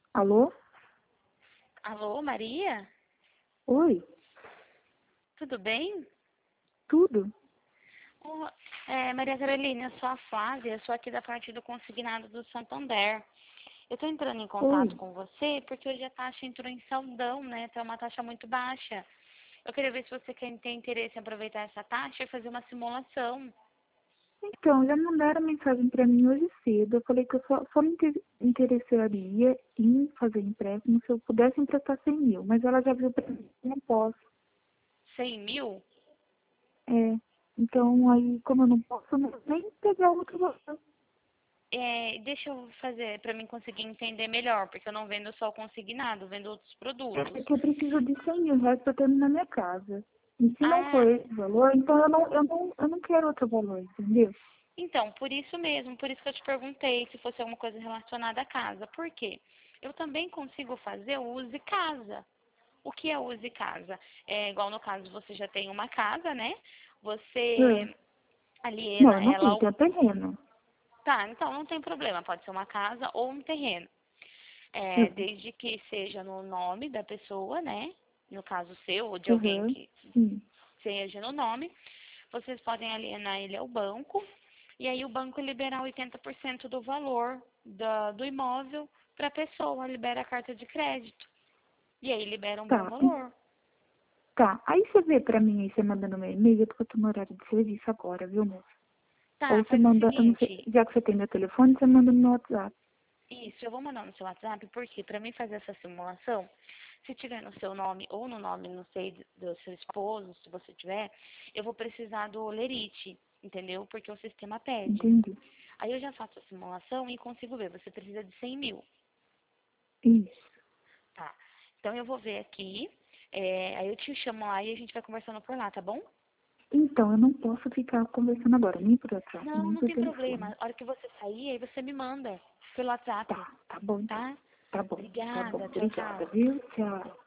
Alô? Alô, Maria? Oi? Tudo bem? Tudo? Oh, Maria Carolina, eu sou a Flávia, eu sou aqui da parte do consignado do Santander. Eu estou entrando em contato Oi? com você porque hoje a taxa entrou em saldão, né? Tá uma taxa muito baixa. Eu queria ver se você tem interesse em aproveitar essa taxa e fazer uma simulação. Então, já mandaram mensagem para mim hoje cedo. Eu falei que eu só me interessaria em fazer empréstimo se eu pudesse emprestar 100 mil. Mas ela já viu para mim que eu não posso. 100 mil? É. Então, aí, como eu não posso, eu não vou nem pegar outro valor. Deixa eu fazer para mim conseguir entender melhor, porque eu não vendo só o consignado, vendo outros produtos. É que eu preciso de 100 mil reais para terminar minha casa. E se não Ah, for esse valor, então eu não quero outro valor, entendeu? então, por isso mesmo, por isso que eu te perguntei se fosse alguma coisa relacionada à casa. Por quê? Eu também consigo fazer o Use Casa. O que é o Use Casa? É igual no caso, você já tem uma casa, né? Hum. Você Não, eu aliena não ela tenho, ao... tenho terreno. Tá, então não tem problema, pode ser uma casa ou um terreno. Hum. Desde que seja no nome da pessoa, né? No caso seu ou de alguém Uhum. que Sim. seja no nome, vocês podem alienar ele ao banco e aí o banco liberar 80% do valor do imóvel para a pessoa, libera a carta de crédito. E aí libera um bom Tá. valor. Tá. Aí você vê pra mim aí, você manda no meu e-mail, porque eu tô no horário de serviço agora, viu, moça? Tá, Ou você faz o manda, eu não sei, seguinte, já que você tem meu telefone, você manda no meu WhatsApp. isso, eu vou mandar no seu WhatsApp, porque para mim fazer essa simulação, se tiver no seu nome ou no nome, não sei, do seu esposo, se você tiver, eu vou precisar do Lerite, entendeu? Porque o sistema pede. Entendi. Aí eu já faço a simulação e consigo ver, você precisa de 100 mil, Isso. tá? Então eu vou ver aqui, aí eu te chamo lá e a gente vai conversando por lá, tá bom? Então, eu não posso ficar conversando agora, nem por WhatsApp, Não, nem não por tem telefone. problema. A hora que você sair, aí você me manda pelo WhatsApp, Tá bom então. tá? Tá bom, tá bom. Obrigada, tchau, Obrigada, tchau. viu? Tchau.